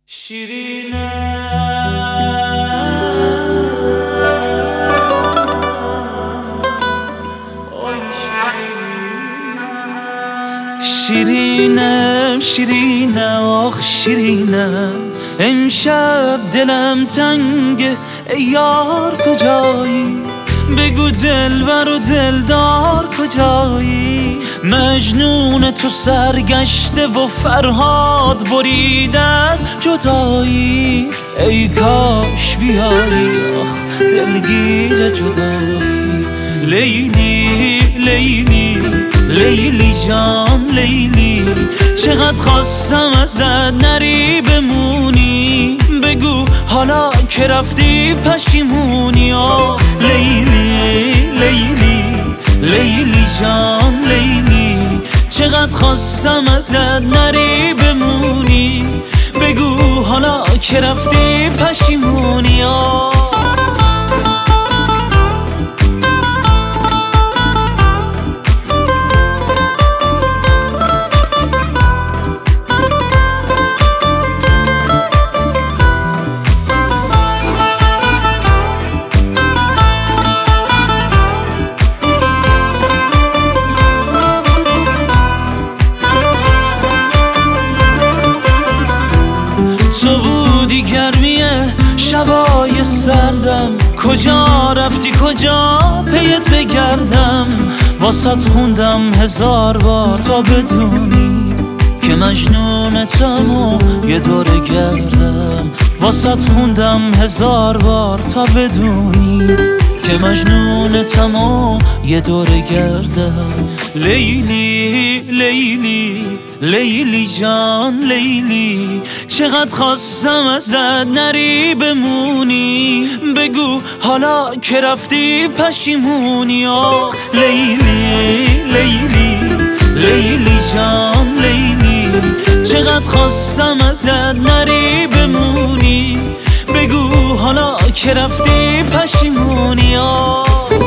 شیرینه شیرینه شیرینه آخ شیرینه امشب دلم تنگه ای یار کجایی بگو دلبر و دلدار کجایی مجنون تو سرگشته و فرهاد بریده از جدایی ای کاش بیایی آخ دلگیر جدایی لیلی لیلی لیلی جان لیلی چقدر خواستم ازت نری بمونی بگو حالا که رفتی پشیمونی آه لیلی لیلی لیلی جان لیلی چقدر خواستم ازت نری بمونی بگو حالا که رفتی پشیمونی آه گرمیه شبای سردم کجا رفتی کجا پیت بگردم واسط خوندم 1000 بار تا بدونی که مجنونتم و یه دوره گردم واسط خوندم 1000 بار تا بدونی که مجنونتم و یه دوره گردم لیلی لیلی لیلی جان لیلی چقدر خواستم ازت نری بمونی بگو حالا که رفتی پشیمونی آه لیلی لیلی لیلی جان لیلی چقدر خواستم ازت نری بمونی بگو حالا که رفتی پشیمونی آه